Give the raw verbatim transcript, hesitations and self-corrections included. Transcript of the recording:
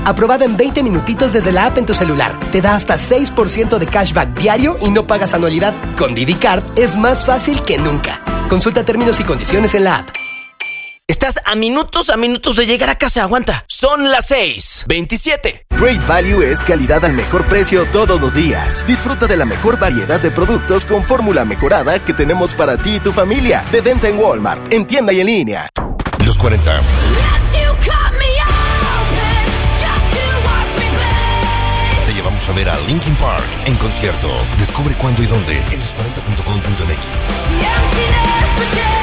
Aprobada en veinte minutitos desde la app en tu celular. Te da hasta seis por ciento de cashback diario y no pagas anualidad. Con Didi Card es más fácil que nunca. Consulta términos y condiciones en la app. Estás a minutos a minutos de llegar a casa. Aguanta. Son las seis veintisiete. Great Value es calidad al mejor precio todos los días. Disfruta de la mejor variedad de productos con fórmula mejorada que tenemos para ti y tu familia. De venta en Walmart, en tienda y en línea. Los cuarenta. Te llevamos a ver a Linkin Park en concierto. Descubre cuándo y dónde en los cuarenta punto com punto m x.